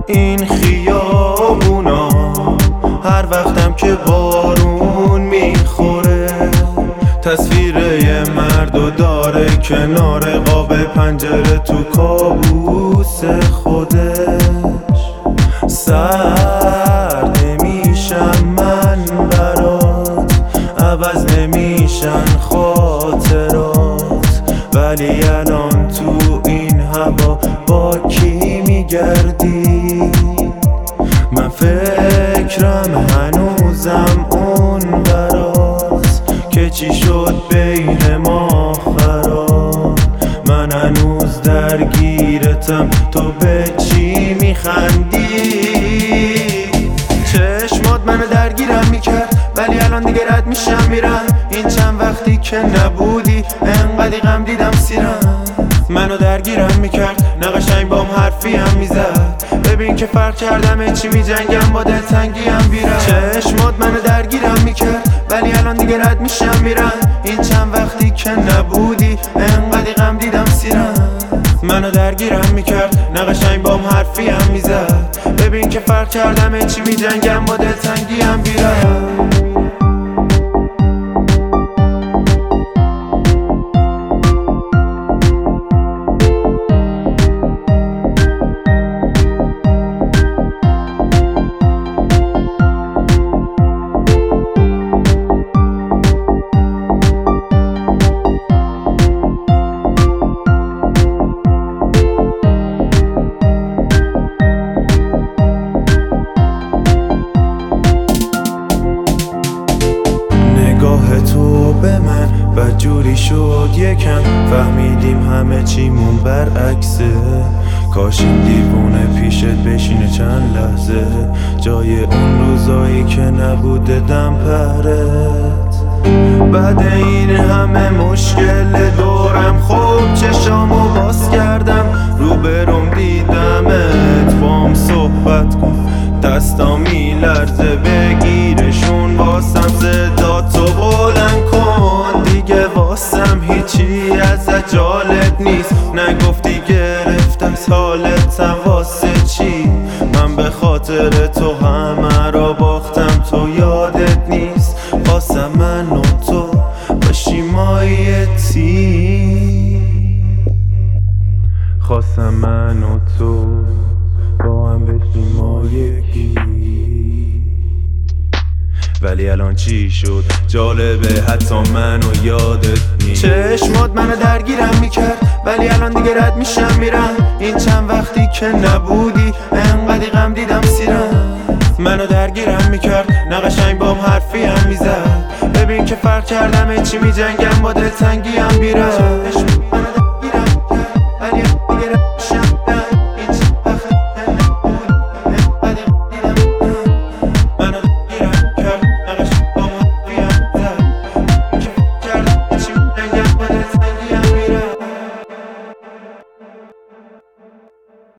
این خیابونا هر وقتم که بارون میخوره تصویر یه مردو داره کنار قاب پنجره تو کابوس خودش. سرد نمیشم من برات، عوض نمیشن خاطرات، ولی الان تو این هوا با کی میگردی؟ من فکرم هنوزم اون براست که چی شد بین ما خراب. من هنوز درگیرتم، تو به چی میخندی؟ چشمات منو درگیرم میکرد ولی الان دیگه رد میشم میرم. این چند وقتی که نبودی انقدی غم دیدم سیرم. منو درگیرم میکرد نه قشنگ بام حرفی هم میزد. ببین که فرق کردم چی میجنگم با دلتنگی هم بیرم. چشمات منو درگیرم میکرد ولی الان دیگه رد میشم میرم. این چند وقتی که نبودی انقدی غم دیدم سیرم. منو درگیرم میکرد نه قشنگ بام حرفی هم میزد. ببین که فرق کردم چی میجنگم با دلتنگی هم بیرم. تو به من بدجوری شد یکم، فهمیدیم همه چیمون برعکسه. کاش این دیوونه پیشت بشینه چند لحظه، جای اون روزایی که نبوده دم پرت. بعد این همه مشکل دورم خوب چشامو باز کردم، روبروم دیدمت بام صحبت کن. دستا میلرزه بگیرشون، واسم صداتو بلند کن. دیگه واسم هیچی از جالب نیست، نگفتی گرفت از حالتم واسه چی؟ من به خاطر تو همه را باختم، تو یادت نیست واسه من و تو باشیم مایتی. خواستم من و تو با هم بشیم ما یکی، ولی الان چی شد؟ جالبه حتی منو یادت نیست. چشمات منو درگیرم میکرد ولی الان دیگه رد میشم میرم. این چند وقتی که نبودی انقدی غم دیدم سیرم. منو درگیرم میکرد نه قشنگ بام حرفی هم میزد. ببین که فرق کردم چی میجنگم با دلتنگی هم بیرم.